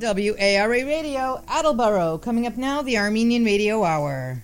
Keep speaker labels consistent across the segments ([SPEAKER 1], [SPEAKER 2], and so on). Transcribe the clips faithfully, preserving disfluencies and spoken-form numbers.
[SPEAKER 1] W A R A Radio, Attleboro. Coming up now, the Armenian Radio Hour.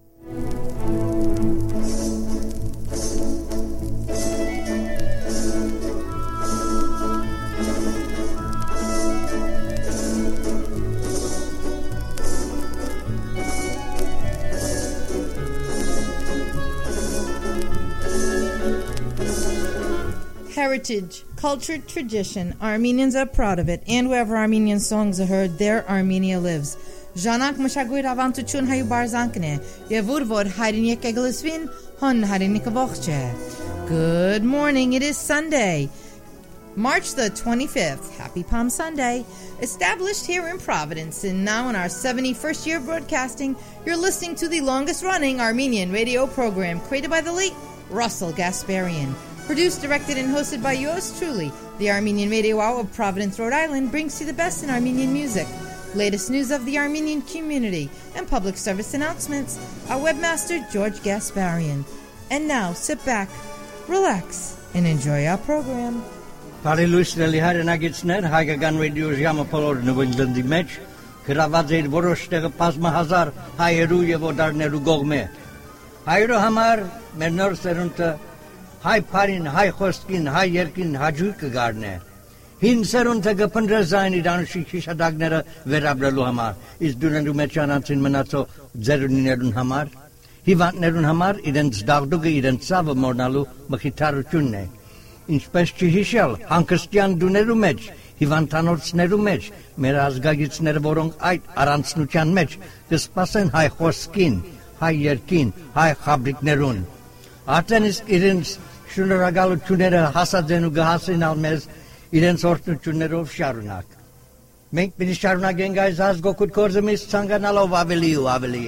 [SPEAKER 1] Heritage, culture, tradition. Armenians are proud of it, and wherever Armenian songs are heard, there Armenia lives. Ժանանք մշակույթ ավանդություն հայու բարզանքն է, եւ ուր որ հայրենիք եկլսվին, հոն հայրենիքը ողջ է. Good morning, it is Sunday, March the twenty-fifth. Happy Palm Sunday. Established here in Providence, and now in our seventy-first year of broadcasting, you're listening to the longest-running Armenian radio program created by the late Russell Gasparian. Produced, directed, and hosted by yours truly, the Armenian Radio Hour of Providence, Rhode Island brings you the best in Armenian music, latest news of the Armenian community, and public service announcements. Our webmaster, George Gasparian. And now, sit back, relax, and enjoy our program.
[SPEAKER 2] Բարելույսների հայրենագիցներ, հայկական ռադիո ժամը բոլոր նվնջլնդի մեջ, գրաված էր որոշ տեղը բազմահազար հայերու և օտարներու կողմէ։ Հայերու համար մեր նոր սերունդը հայ փարին, հայ խոսքին, հայ երկին հաջույք կգարնե։ Հին սերունդը կփնտրե զայն իր անշիկ հիշադակները վերաբրելու համար, իսկ դուներու մեջ անանցին մնացող ձերունիներուն համար, հիվանդներուն համար իրենց դաղդուկը, իրենց ցավը մոռնալու մխիթարությունն է։ Ինչպես չհիշել հանգստյան դուներու մեջ, հիվանդանոցներու մեջ, մեր ազգագիցները, որոնք այդ առանցնության մեջ կսպասեն հայ խոսքին, հայ երկին, հայ խաբրիկներուն։ Արդեն իսկ իրենց շնորհակալությունները հասած են ու կհասնեն մեզ իրենց օրհնություններով շարունակ։ Մենք պիտի շարունակենք այս ազգօգուտ գործը մեզ ցանկանալով ավելի ու ավելի։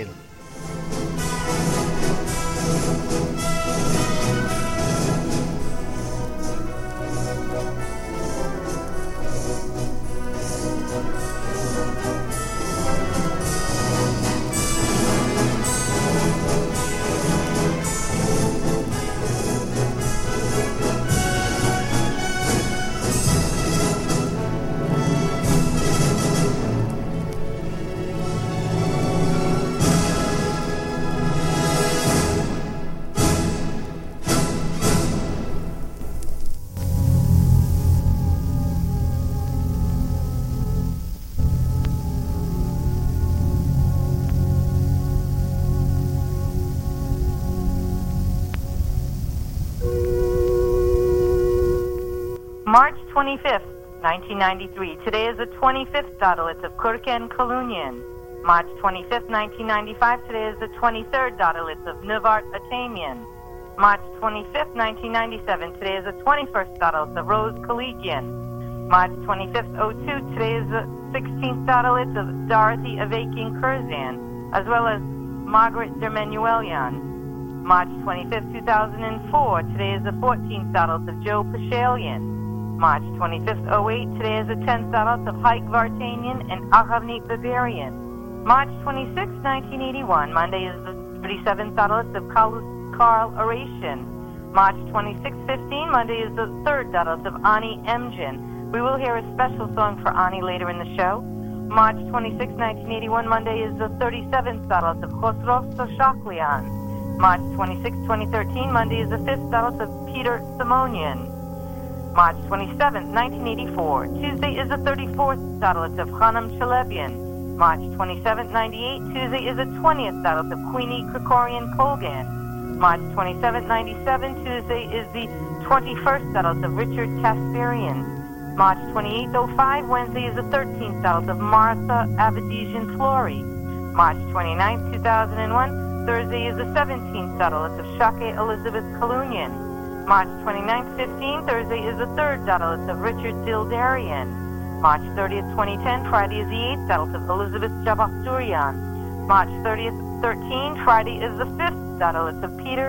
[SPEAKER 3] March twenty-fifth, nineteen ninety-three. Today is the twenty-fifth Dadalit of Kurken Kalunian. March twenty-fifth, nineteen ninety-five. Today is the twenty-third Dadalit of Nuvart Atamian. March twenty-fifth, nineteen ninety-seven. Today is the twenty-first Dadalit of Rose Kaligian. March twenty-fifth, oh two. Today is the sixteenth Dadalit of Dorothy Avakian Kurzan, as well as Margaret Dermenuelian. March twenty-fifth, two thousand four. Today is the fourteenth Dadalit of Joe Pashalian. March twenty-fifth, oh eight. Today is the tenth Dadalit of Haik Vartanian and Ahavni Bavarian. March twenty-sixth, nineteen eighty-one. Monday is the thirty-seventh Dadalit of Karl Oration. March twenty-sixth, fifteen. Monday is the third Dadalit of Ani Emjan. We will hear a special song for Ani later in the show. March twenty-sixth, nineteen eighty-one. Monday is the thirty-seventh Dadalit of Khosrov Soshaklian. March twenty-sixth, twenty thirteen. Monday is the fifth Dadalit of Peter Simonian. March twenty-seventh, nineteen eighty-four. Tuesday is the thirty-fourth Dadalit of Khanam Shalebian. March twenty-seventh, ninety-eight. Tuesday is the twentieth Dadalit of Queenie Krikorian Kolgan. March twenty-seventh, ninety-seven. Tuesday is the twenty-first Dadalit of Richard Kasparian. March twenty-eighth, oh five. Wednesday is the thirteenth Dadalit of Martha Avadesian Flory. March twenty-ninth, two thousand one. Thursday is the seventeenth Dadalit of Shake Elizabeth Kalunian. March twenty-ninth, fifteen. Thursday is the third Dadalit of Richard Dildarian. March thirtieth, twenty ten. Friday is the eighth Dadalit of Elizabeth Jabasturian. March thirtieth, thirteen. Friday is the fifth Dadalit of Peter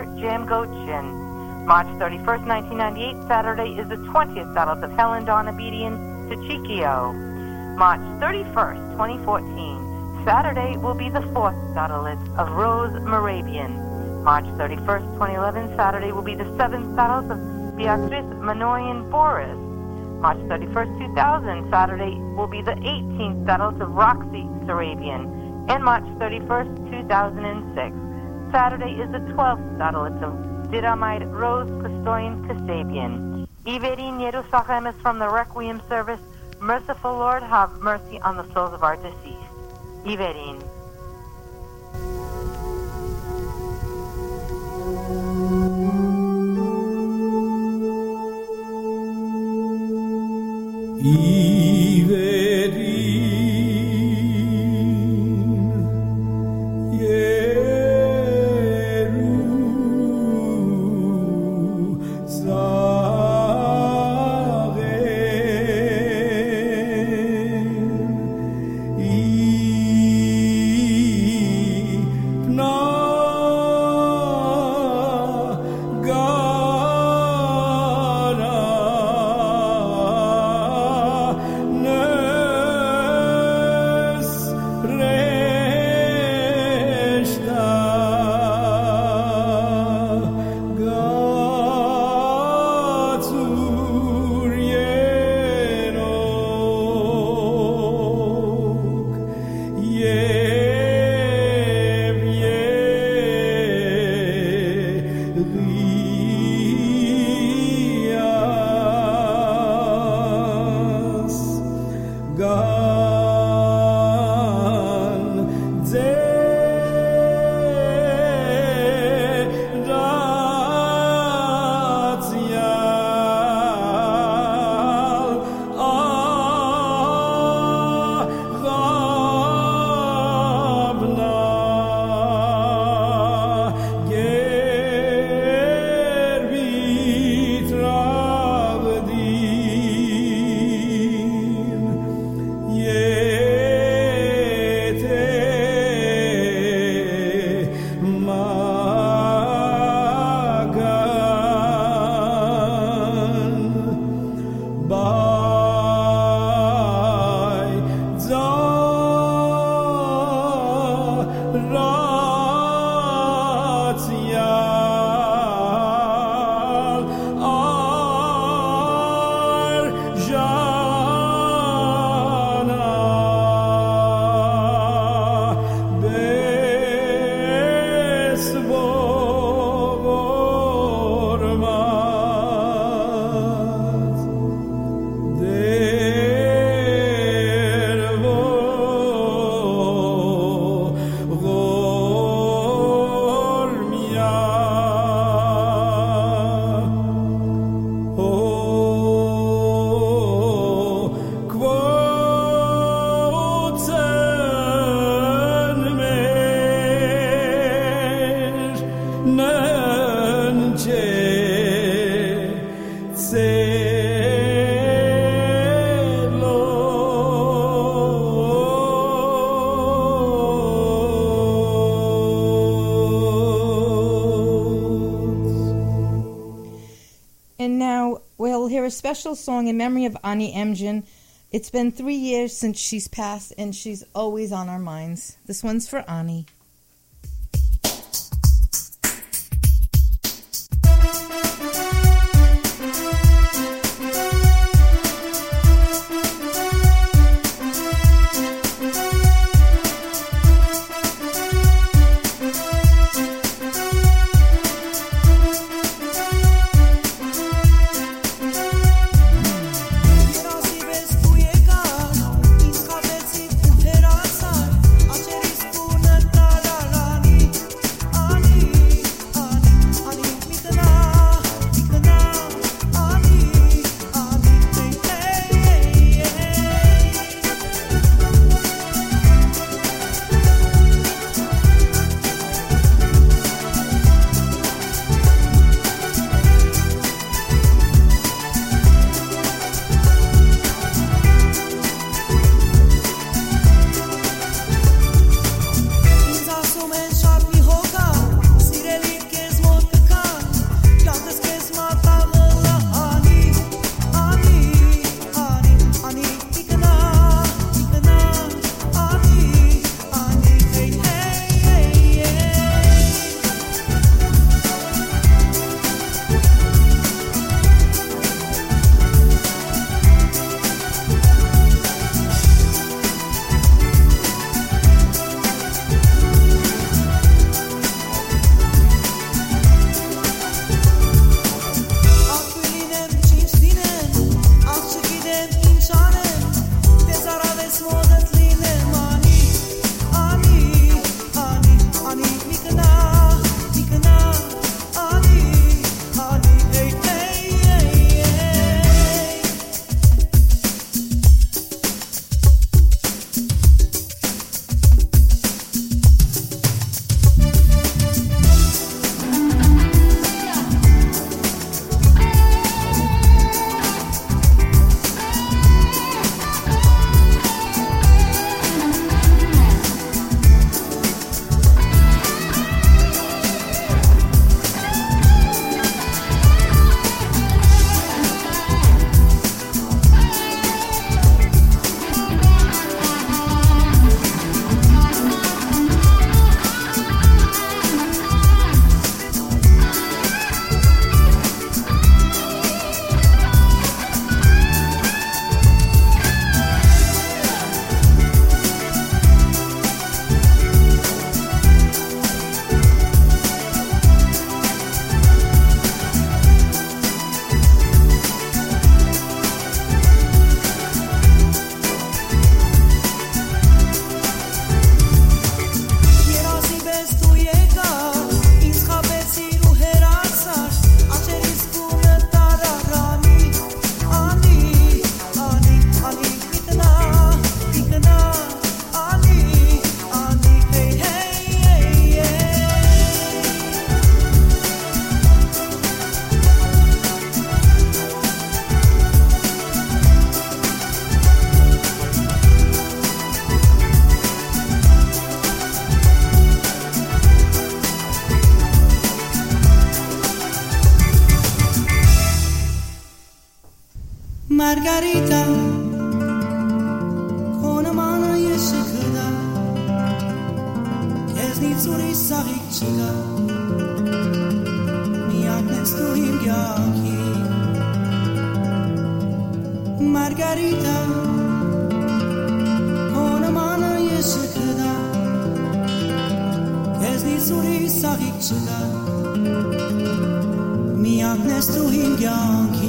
[SPEAKER 3] Jamgochin. March thirty-first, nineteen ninety-eight. Saturday is the twentieth Dadalit of Helen Donabedian Tachikio. March thirty-first, twenty fourteen. Saturday will be the fourth Dadalit of Rose Moravian. March thirty-first, twenty eleven. Saturday will be the seventh Dadalit of Beatrice Manoyan Boris. March thirty-first, two thousand, Saturday will be the eighteenth Dalit of Roxy Sarabian. And March thirty-first, two thousand six, Saturday is the twelfth Dalit of Diramide Rose Kastoyan Kasabian. Iverin Yerusachem is from the Requiem service. Merciful Lord, have mercy on the souls of our deceased. Iverin.
[SPEAKER 1] A special song in memory of Ani Emjen. It's been three years since she's passed, and she's always on our minds. This one's for Ani.
[SPEAKER 4] Terasa, aceris tu neta. Margarita, con mano yeshikda, keznitsuri sagichga, miaknestu himgyaki. Margarita, con mano yeshikda, keznitsuri sagichga, miaknestu himgyaki.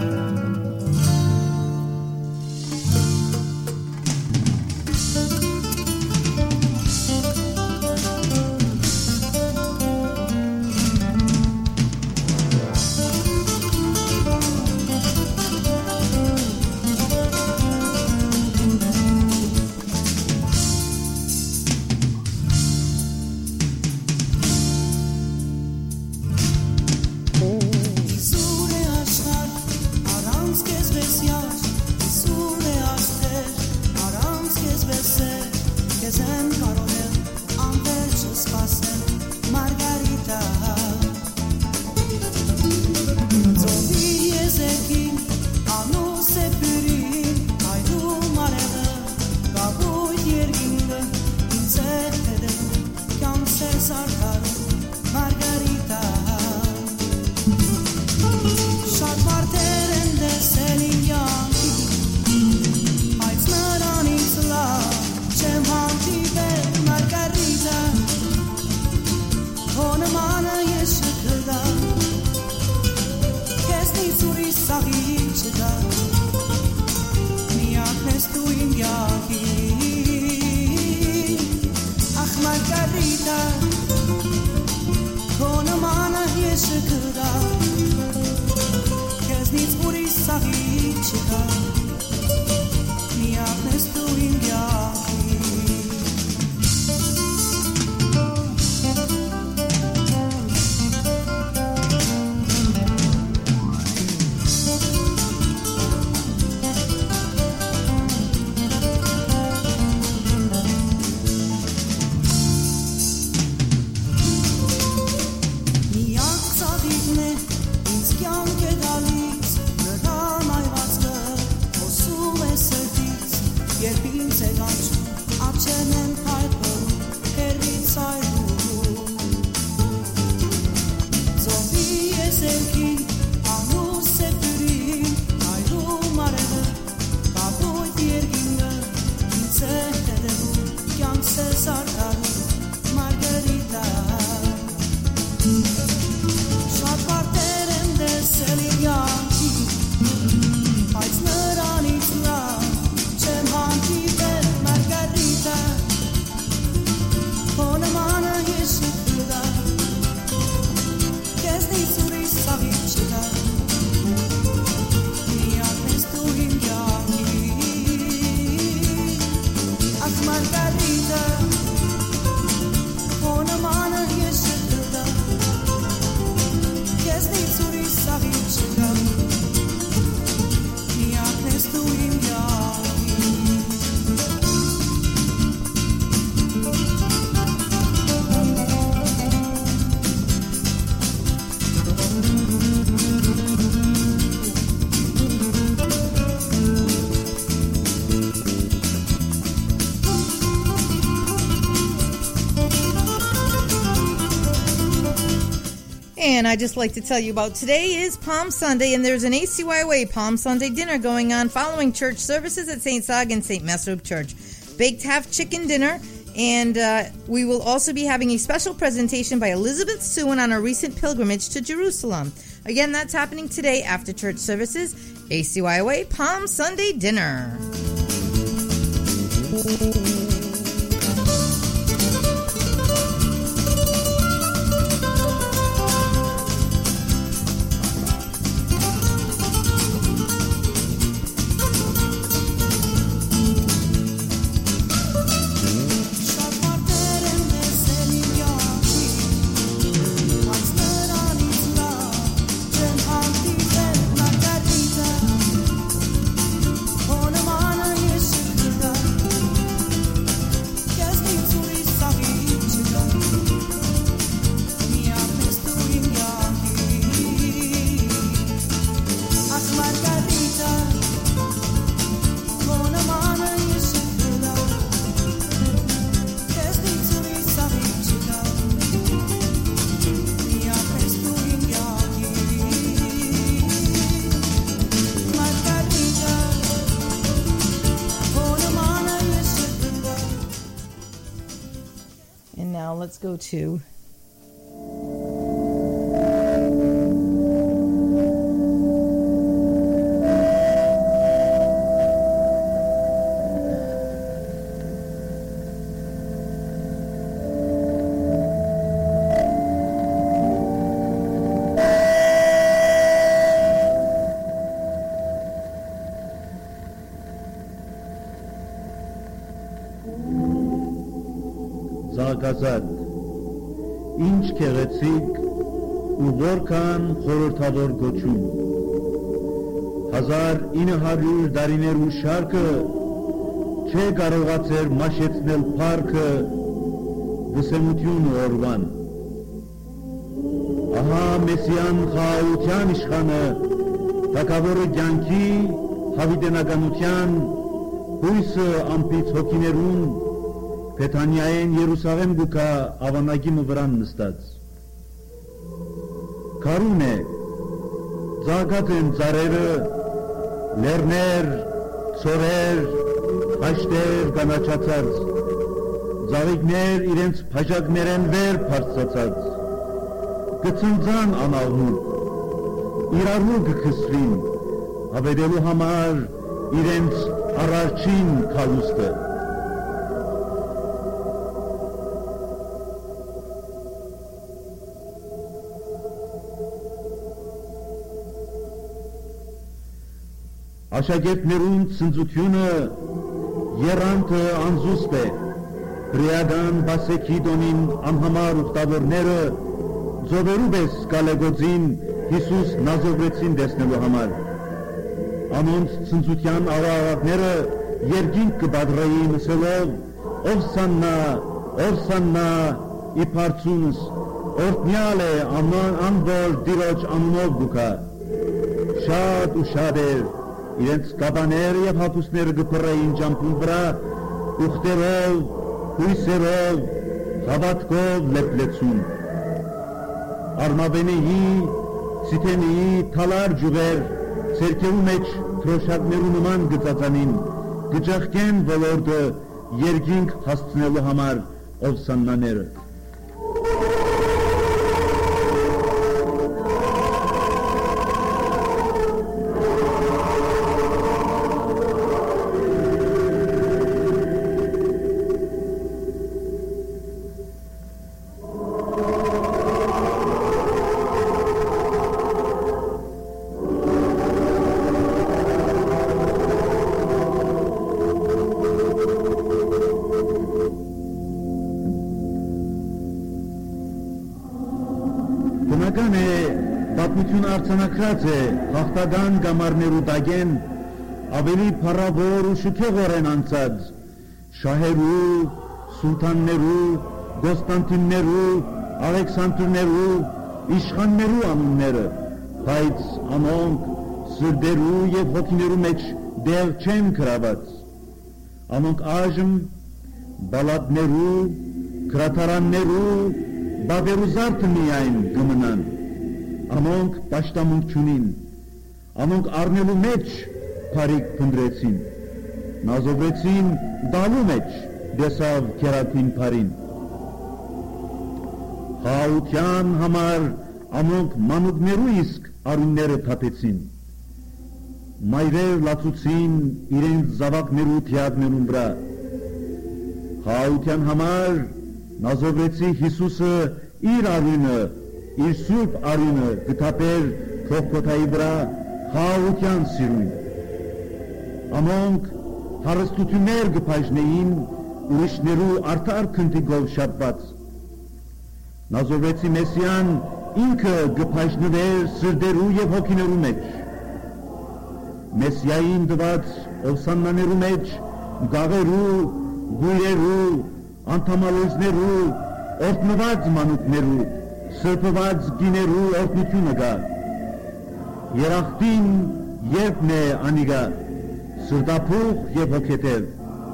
[SPEAKER 1] And I'd just like to tell you about today is Palm Sunday, and there's an A C Y O A Palm Sunday dinner going on following church services at Saint Zog and Saint Mesrub Church. Baked half chicken dinner, and uh, we will also be having a special presentation by Elizabeth Sewin on her recent pilgrimage to Jerusalem. Again, that's happening today after church services. A C Y O A Palm Sunday dinner. let's go to
[SPEAKER 5] Զարգազատ, ինչ քեղեցիկ ու որքան խորհրդավոր գոչում։ Հազար ինը հարյուր դարիներու շարքը չէ կարողացեր մաշեցնել փառքը վսեմություն օրվան։ Ահա Մեսիան խաղաղության իշխանը, թագավորը կյանքի հավիտենականության, հույսը ամպից հոգիներուն, Փեթանիայեն Երուսաղեմ գուկա ավանագի մվրան նստած։ Կարուն է, ձագած են ծարերը, լերներ, ծորեր, հաշտեր գանաչացած, ձավիկներ իրենց փաժակներեն վեր պարծացած, կծնձան անաղմուկ, իրարու կքսվին, հավերելու համար իրենց առարջին կալուստը։ Աշակերտներուն ցնծությունը երանքը անզուստ է, բրիադան բասեքիդոնին անհամար ուխտավորները ձովերու պես կալեգոձին Հիսուս նազովրեցին դեսնելու համար։ Անոնց ցնծության աղաղակները երկինք կբադրեին ասելով, ով սաննա, ով սաննա, իպարծունս, օրտնյալ է անվոր դիրոջ անունով գուկա, շատ ու շատ էր, իրենց կաբաները և հապուսները գպրեին ճամպուն վրա, ուխտերով, հույսերով, հավատքով լեպլեցուն։ Արմավենեի, սիթենեի թալար ջուղեր, սերքերու մեջ թրոշակներու նման գծածանին, գճախկեն ոլորդը երկինք հասցնելու համար ով սաննաները։ Բնական է, պատմություն արձանագրած է հաղթական գամարներու տագեն, ավելի փառավոր ու շքեղոր են անցած, շահերու, սուլթաններու, գոստանտիններու, ալեքսանդրներու, իշխաններու անունները, բայց անոնք սրդերու և հոգիներու մեջ դեղ չեն գրաված, անոնք այժմ բալադներու, գրաթարաններու, բաբերուզարդը միայն գմնան, անոնք պաշտամունք չունին, անոնք առնելու մեջ փարիք փնդրեցին, նազովեցին դալու մեջ դեսավ կերատին փարին։ Խաղաղության համար անոնք մանուկներու իսկ արունները թափեցին, մայրեր լացուցին իրենց զավակներու թիակներուն վրա, խաղաղության համար նազովեցի Հիսուսը իր արյունը, իր սուրբ արյունը գտապեր փողոթայի վրա խաղաղության սիրուն։ Անոնք հարստություններ գպայժնեին ուրիշներու արդար քնտիգով շապված։ Նազովեցի Մեսիան ինքը գպայժնվեր սրդերու և հոգիներու մեջ։ Մեսիային դված ովսանմաներու մեջ գաղերու, գույրերու, անդամալոզներու, օրտնված մանուկներու, սրբված գիներու օրտնությունը գա։ Երախտին երբն է անիգա, սրտապուխ և հոգետև։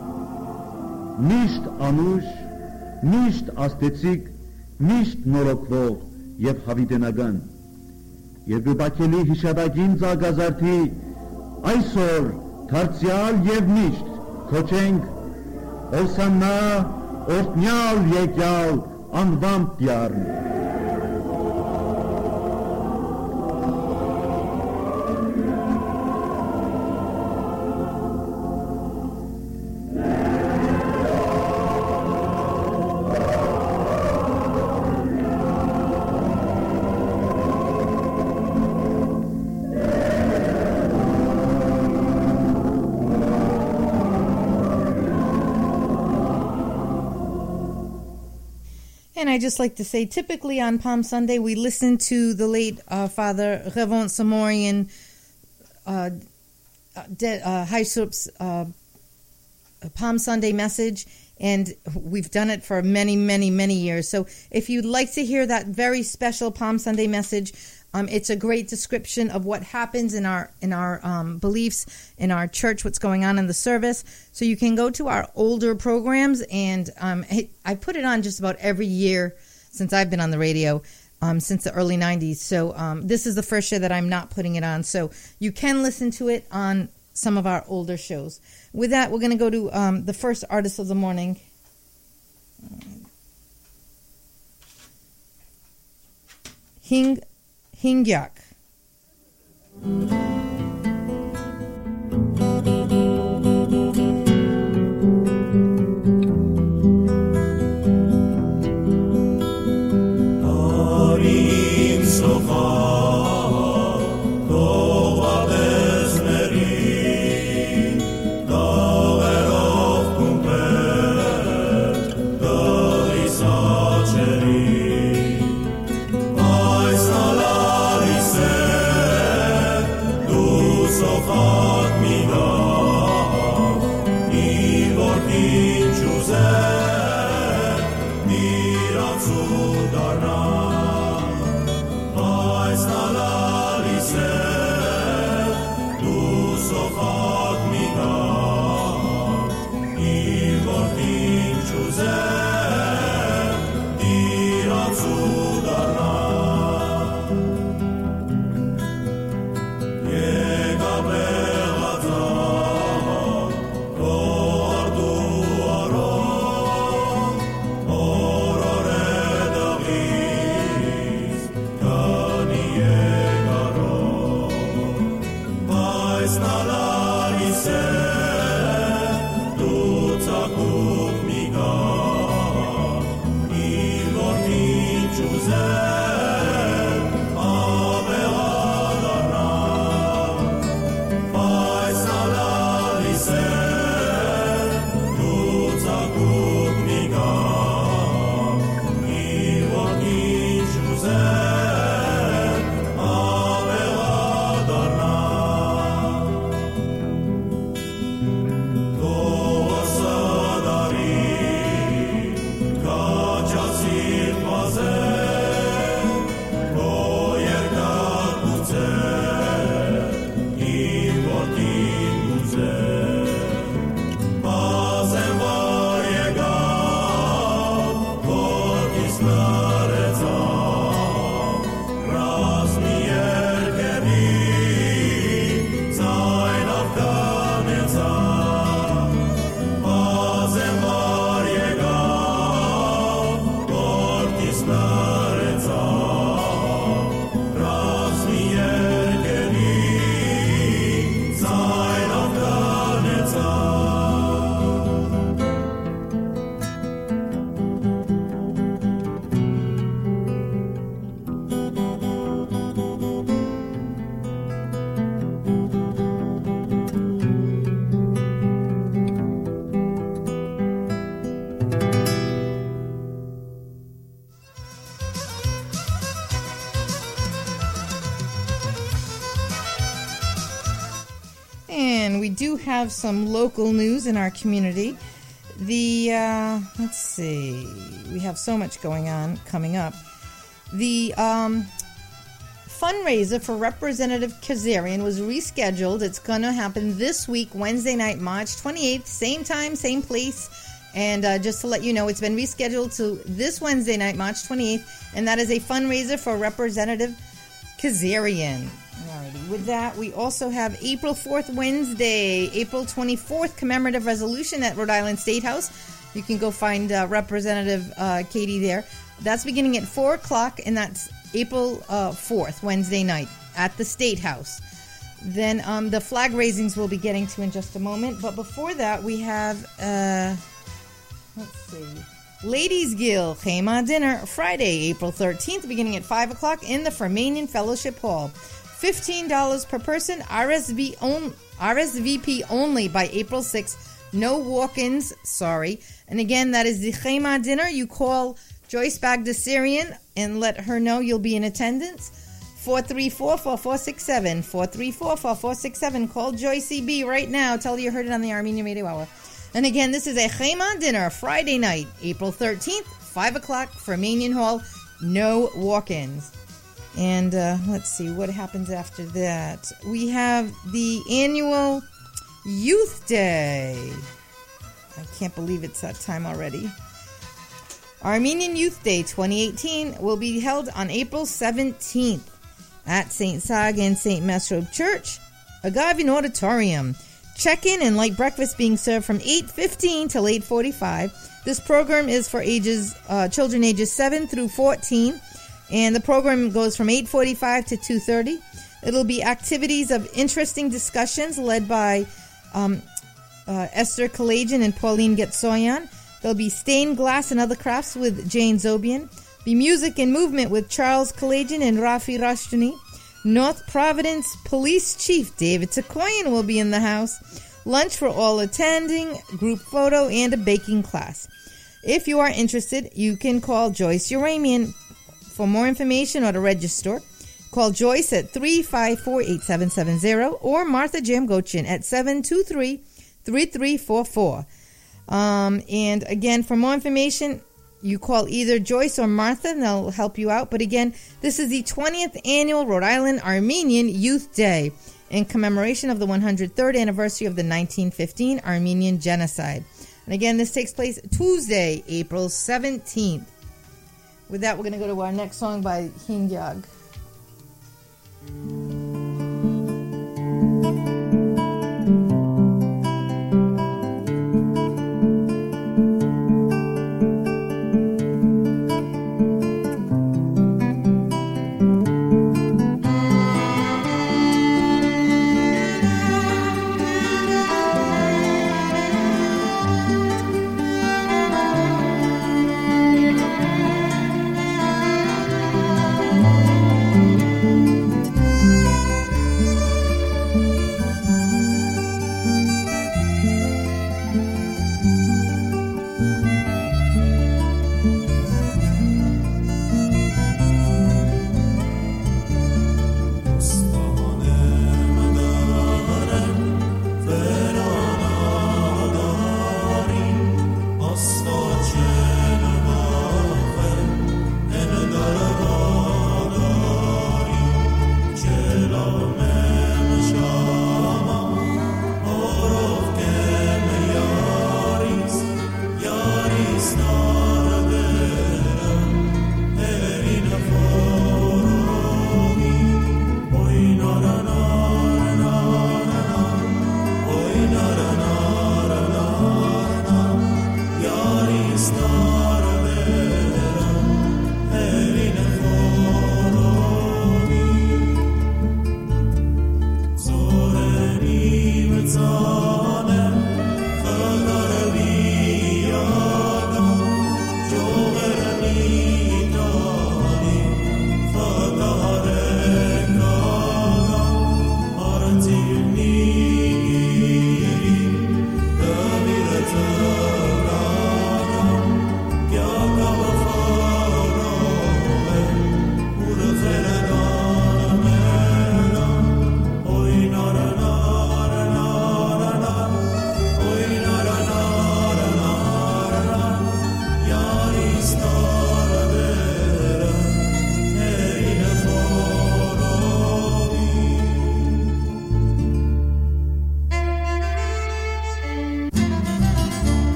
[SPEAKER 5] Միշտ անուշ, միշտ աստեցիկ, միշտ նորոգվող և հավիտենական։ Երկրպակելի հիշատակին ծագազարդի, այսօր թարցյալ և միշտ քոչենք Ոսաննա, օրտնյալ եկյալ անվամբ դիարն
[SPEAKER 1] And I just like to say, typically on Palm Sunday, we listen to the late uh, Father Revon Samorian, uh, De- uh, Haishup's uh, Palm Sunday message, and we've done it for many, many, many years. So if you'd like to hear that very special Palm Sunday message, um, it's a great description of what happens in our in our um, beliefs, in our church, what's going on in the service. So you can go to our older programs, and um, I put it on just about every year since I've been on the radio, um, since the early nineties. So um, this is the first year that I'm not putting it on. So you can listen to it on some of our older shows. With that, we're going to go to um, the first artist of the morning. Hing Hingyak. Have some local news in our community. The uh, let's see, we have so much going on coming up. The um, fundraiser for Representative Kazarian was rescheduled. It's going to happen this week, Wednesday night, March twenty-eighth, same time, same place. And uh, just to let you know, it's been rescheduled to this Wednesday night, March twenty-eighth, and that is a fundraiser for Representative Kazarian. Alrighty. With that, we also have April fourth, Wednesday, April twenty-fourth, commemorative resolution at Rhode Island State House. You can go find uh, Representative uh, Katie there. That's beginning at four o'clock, and that's April uh, fourth, Wednesday night, at the State House. Then um, the flag raisings we'll be getting to in just a moment. But before that, we have, uh, let's see, Ladies Guild Chema Dinner, Friday, April thirteenth, beginning at five o'clock in the Fermanian Fellowship Hall. fifteen dollars per person, R S V on, R S V P only by April sixth. No walk-ins, sorry. And again, that is the Chema Dinner. You call Joyce Bagdasarian and let her know you'll be in attendance. four three four, four four six seven, four three four, four four six seven. Call Joyce E B right now. Tell her you heard it on the Armenian Radio Hour. And again, this is a Chema Dinner, Friday night, April thirteenth, five o'clock, Fermanian Hall. No walk-ins. And uh, let's see what happens after that. We have the annual Youth Day. I can't believe it's that time already. Armenian Youth Day twenty eighteen will be held on April seventeenth at Saint Sag and Saint Mesrob Church, Agavin Auditorium. Check-in and light breakfast being served from eight fifteen till eight forty-five. This program is for ages uh, children ages seven through fourteen, and the program goes from eight forty-five to two thirty. It'll be activities of interesting discussions led by um, uh, Esther Kalajian and Pauline Getsoyan. There'll be stained glass and other crafts with Jane Zobian. Be music and movement with Charles Kalajian and Rafi Rashtuni. North Providence Police Chief David Takoyan will be in the house. Lunch for all attending, group photo, and a baking class. If you are interested, you can call Joyce Uramian for more information or to register. Call Joyce at three five four, eight seven seven zero or Martha Jamgochin at seven two three, three three four four. Um, and again, for more information, you call either Joyce or Martha and they'll help you out. But again, this is the twentieth Annual Rhode Island Armenian Youth Day in commemoration of the one hundred third anniversary of the nineteen fifteen Armenian Genocide. And again, this takes place Tuesday, April seventeenth. With that, we're going to go to our next song by Hingyag.
[SPEAKER 6] Thank you.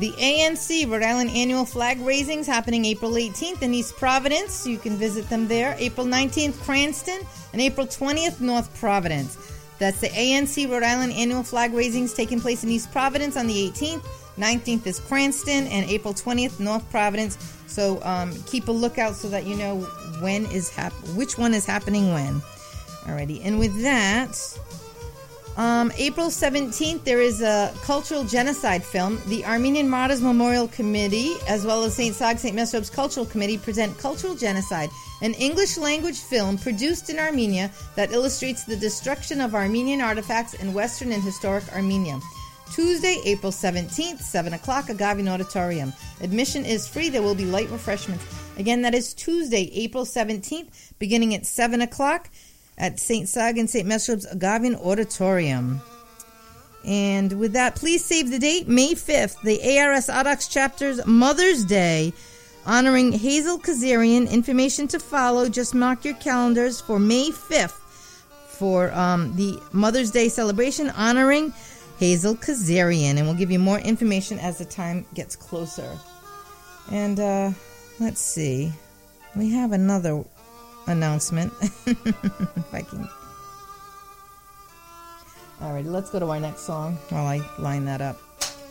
[SPEAKER 1] the A N C Rhode Island Annual Flag Raisings happening April eighteenth in East Providence. You can visit them there. April nineteenth, Cranston, and April twentieth, North Providence. That's the A N C Rhode Island Annual Flag Raisings taking place in East Providence on the eighteenth. nineteenth is Cranston, and April twentieth, North Providence. So um, keep a lookout so that you know when is hap- which one is happening when. Alrighty, and with that, um, April seventeenth, there is a cultural genocide film. The Armenian Martyrs Memorial Committee, as well as Saint Sag, Saint Mesrob's Cultural Committee, present Cultural Genocide, an English-language film produced in Armenia that illustrates the destruction of Armenian artifacts in Western and historic Armenia. Tuesday, April seventeenth, seven o'clock, Agavin Auditorium. Admission is free. There will be light refreshments. Again, that is Tuesday, April seventeenth, beginning at seven o'clock at Saint Sag and Saint Mesrob's Agavin Auditorium. And with that, please save the date, May fifth, the A R S Audax Chapter's Mother's Day, honoring Hazel Kazarian. Information to follow. Just mark your calendars for May fifth for um, the Mother's Day celebration honoring Hazel Kazarian, and we'll give you more information as the time gets closer. And uh, let's see, we have another announcement. If I can. All right, let's go to our next song while I line that up.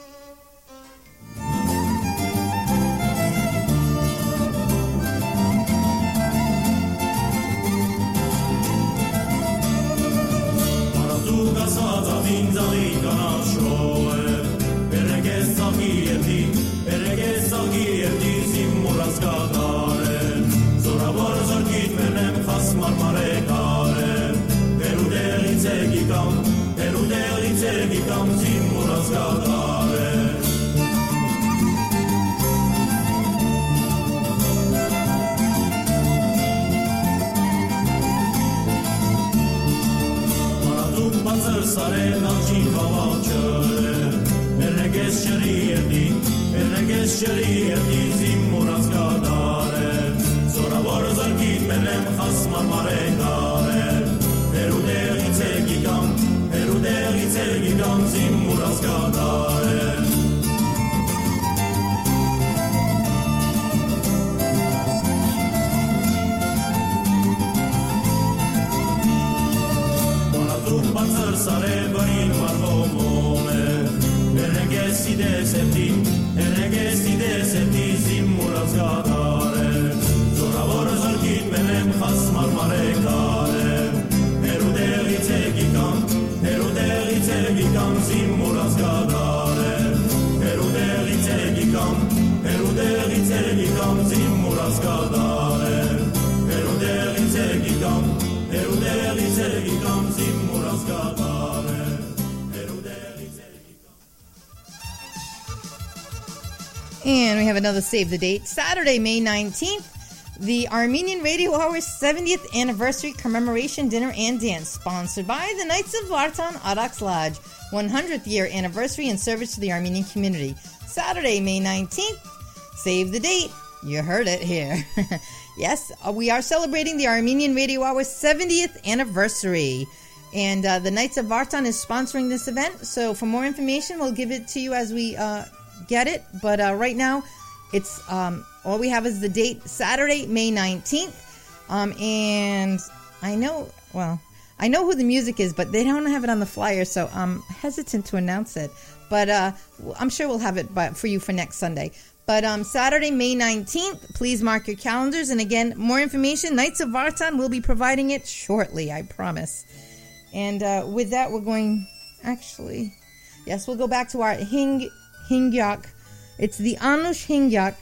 [SPEAKER 1] And we have another save the date. Saturday, May nineteenth, the Armenian Radio Hour's seventieth anniversary commemoration dinner and dance, sponsored by the Knights of Vartan Audax Lodge, one hundredth year anniversary and service to the Armenian community. Saturday, May nineteenth, save the date. You heard it here. Yes, we are celebrating the Armenian Radio Hour's seventieth anniversary. And uh, the Knights of Vartan is sponsoring this event. So for more information, we'll give it to you as we uh, get it. But uh, right now, it's um, all we have is the date, Saturday, May nineteenth. Um, and I know, well, I know who the music is, but they don't have it on the flyer, so I'm hesitant to announce it. But uh, I'm sure we'll have it by, for you for next Sunday. But um, Saturday, May nineteenth, please mark your calendars. And again, more information, Knights of Vartan will be providing it shortly, I promise. And uh, with that, we're going, actually, yes, we'll go back to our Hing Hingyak. It's the Anush Hingyak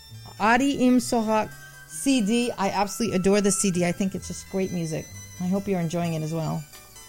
[SPEAKER 1] Adi Im Sohak C D. I absolutely adore the C D. I think it's just great music. I hope you're enjoying it as well.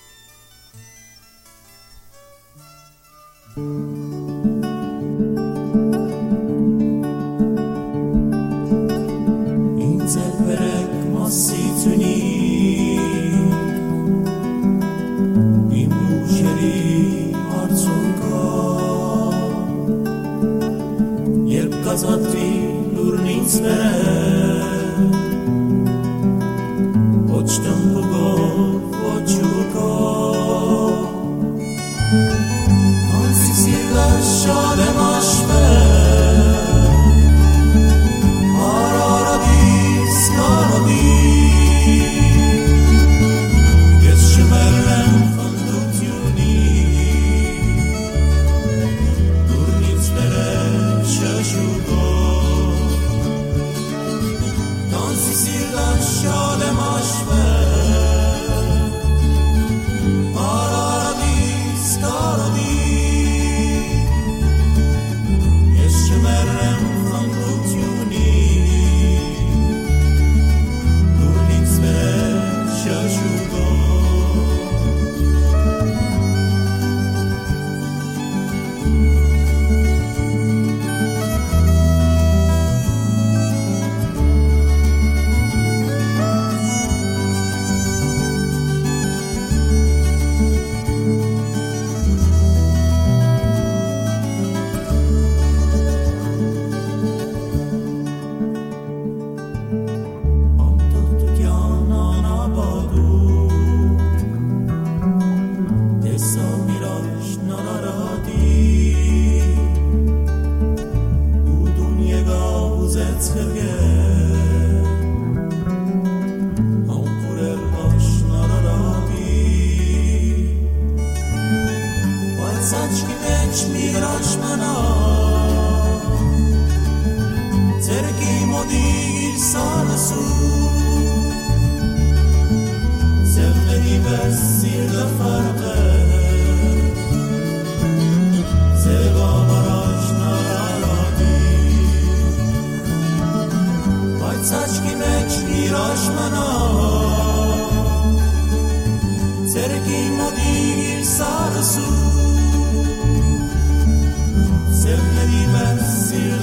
[SPEAKER 6] Կազատվի լուրն ինձ վեր Ոչ տմպուգով, ոչ ուգով Անցի սիրվեր շատ եմ աշվեր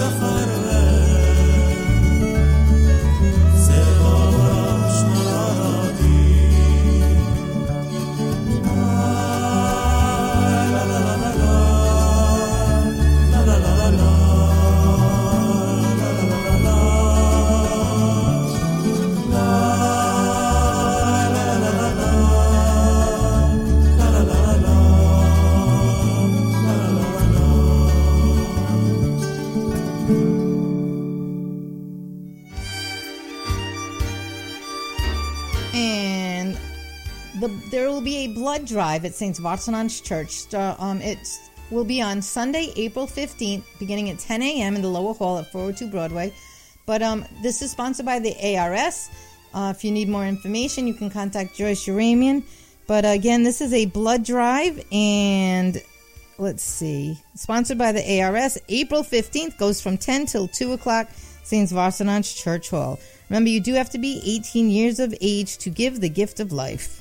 [SPEAKER 1] There will be a blood drive at Saint Varsanant's Church. Uh, um, it will be on Sunday, April fifteenth, beginning at ten a.m. in the lower hall at four oh two Broadway. But um, this is sponsored by the A R S. Uh, if you need more information, you can contact Joyce Uramian. But uh, again, this is a blood drive, and let's see, sponsored by the A R S. April fifteenth goes from ten till two o'clock, Saint Varsanant's Church Hall. Remember, you do have to be eighteen years of age to give the gift of life.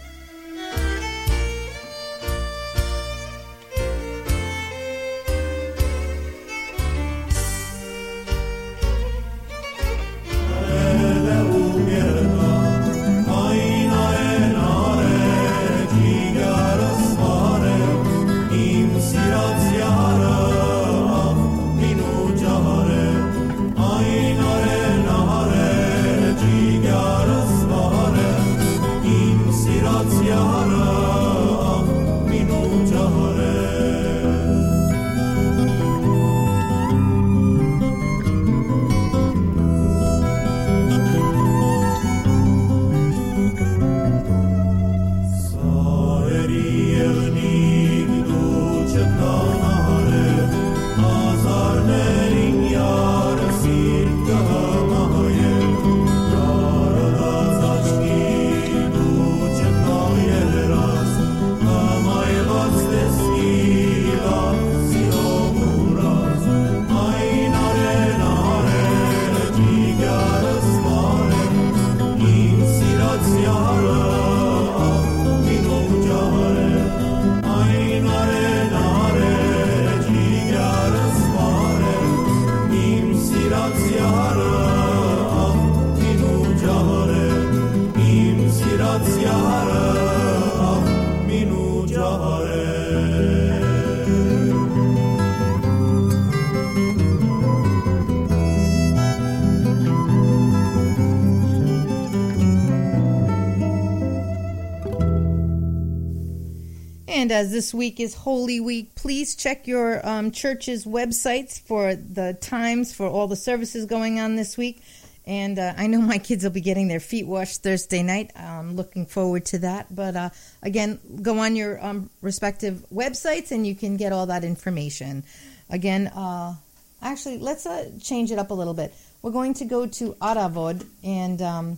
[SPEAKER 1] And as this week is Holy Week, please check your um, church's websites for the times for all the services going on this week. And uh, I know my kids will be getting their feet washed Thursday night. I'm looking forward to that. But uh, again, go on your um, respective websites and you can get all that information. Again, uh, actually, let's uh, change it up a little bit. We're going to go to Aravod, and um,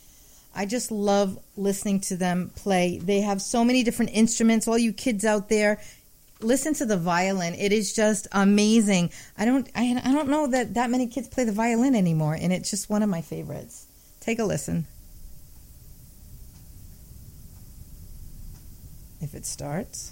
[SPEAKER 1] I just love listening to them play. They have so many different instruments. All you kids out there, listen to the violin. It is just amazing. I don't I, I don't know that that many kids play the violin anymore, and it's just one of my favorites. Take a listen. If it starts.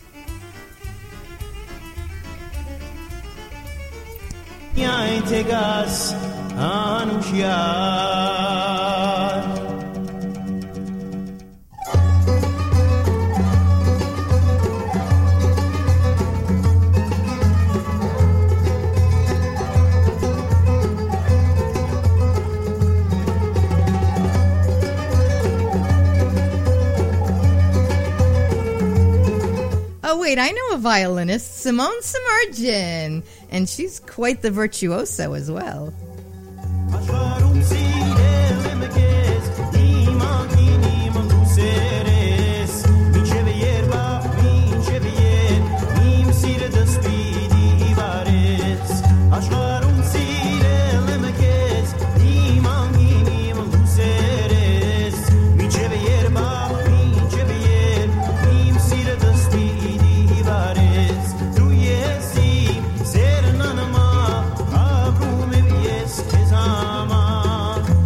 [SPEAKER 1] Oh, wait, I know a violinist, Simone Samarjan, and she's quite the virtuoso as well.
[SPEAKER 7] Zama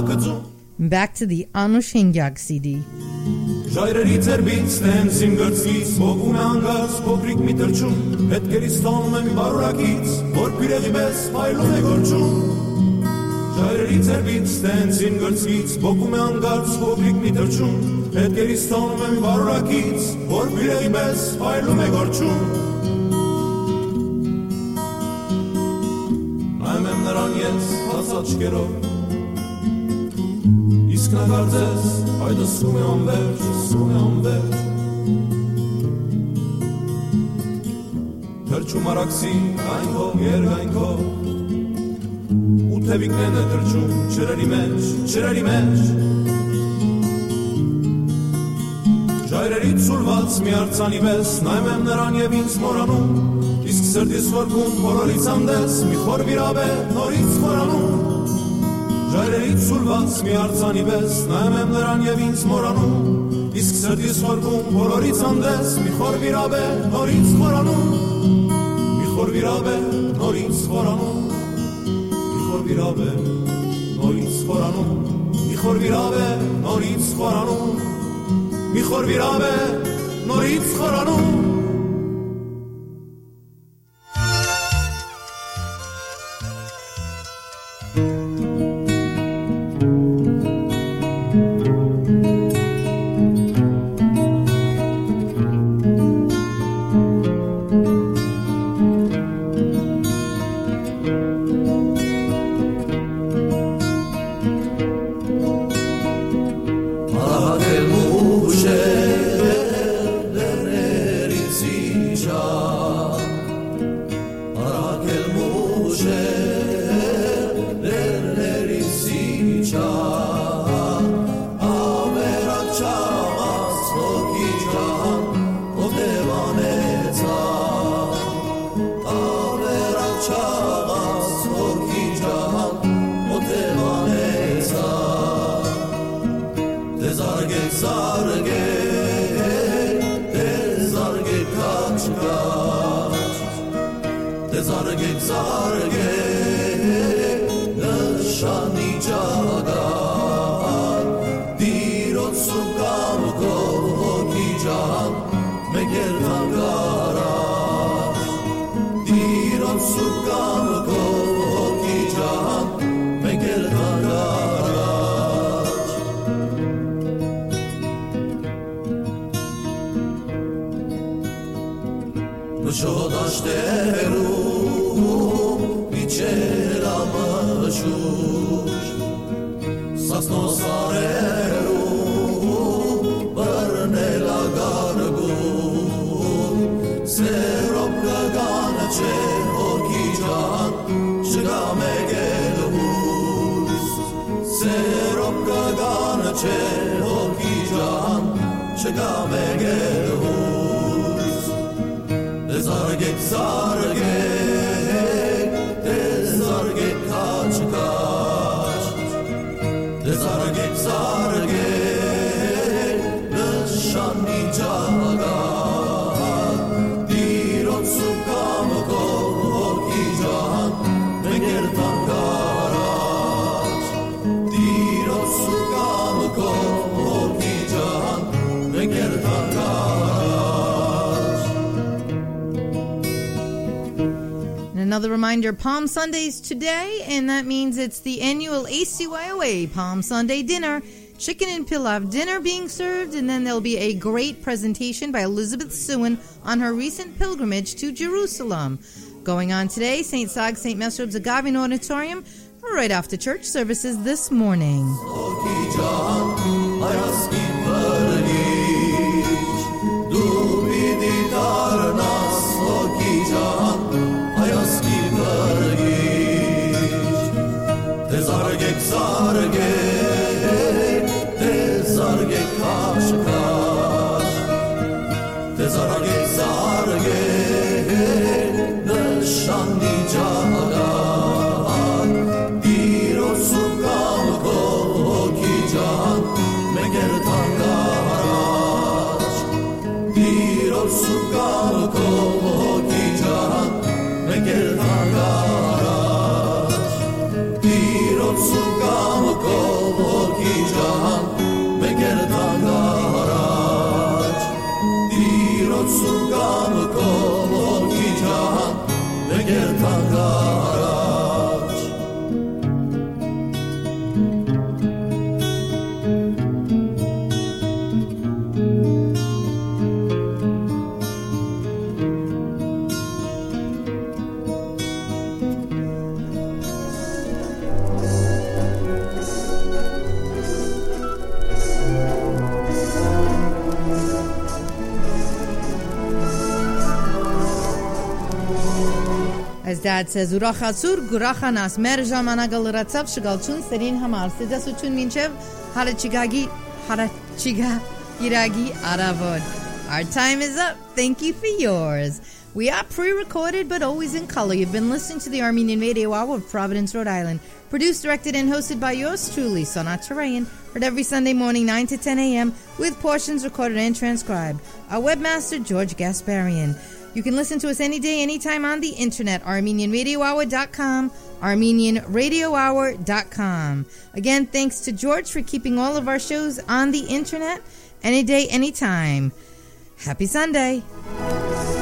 [SPEAKER 1] Back to the Anush Hingyak C D.
[SPEAKER 7] Ժայրերի ծերբից տենց իմ գրծից Ոգում է անգած փոքրիկ մի թրջում Հետքերից տանում եմ բարուրակից Որ բիրեղի պես պայլում է գործում Ժայրերի ծերբից տենց իմ գրծից Ոգում է անգած փոքրիկ մի թրջում Հետքերից տանում եմ բարուրակից Որ բիրեղի պես պայլում է գործում Նայում եմ նրան ես հասաչկերով Իսկ նա կարծես, այդը սում է անվերջ, սում է անվերջ Թրջում արաքսի, այնքով, երգայնքով Ու թևիկներն է թրջում, չրերի մեջ, չրերի մեջ Ժայրերից սուրված մի արձանի պես Նայում եմ նրան և ինձ մորանում Իսկ սրտիս խորքում, բոլորից անդես Մի խոր վիրավ է, նորից խորանում Ժայրերից սուրված մի արձանի պես Նայում եմ նրան և ինձ մորանում Իսկ սրտիս խորքում բոլորից անդես Մի խոր վիրավ է նորից խորանում Մի խոր վիրավ է նորից խորանում Մի խոր վիրավ է նորից խորանում Մի խոր վիրավ է նորից խորանում Մի խոր վիրավ է նորից խորանում
[SPEAKER 1] Another reminder, Palm Sunday's today, and that means it's the annual A C Y O A Palm Sunday dinner. Chicken and pilav dinner being served, and then there'll be a great presentation by Elizabeth Sewin on her recent pilgrimage to Jerusalem. Going on today, Saint Sag, Saint Mesrob's Agavin Auditorium, right after church services this morning.
[SPEAKER 8] Go
[SPEAKER 7] Իրոց սուրգամը կողոքի ջահան Լեգերտան գարաջ
[SPEAKER 1] As Dad says, Urachatsur, Gurachanas, Mer Jamanaga Lratsav, Shigalchun, Serin Hamar, Sidasuchun Minchev, Harachigagi, Harachiga, Giragi, Aravod. Our time is up. Thank you for yours. We are pre-recorded, but always in color. You've been listening to the Armenian Radio Hour of Providence, Rhode Island. Produced, directed, and hosted by yours truly, Sonat Tarayan. Heard every Sunday morning, nine to ten a.m., with portions recorded and transcribed. Our webmaster, George Gasparian. You can listen to us any day, anytime on the internet, Armenian Radio Hour dot com, Armenian Radio Hour dot com. Again, thanks to George for keeping all of our shows on the internet, any day, anytime. Happy Sunday.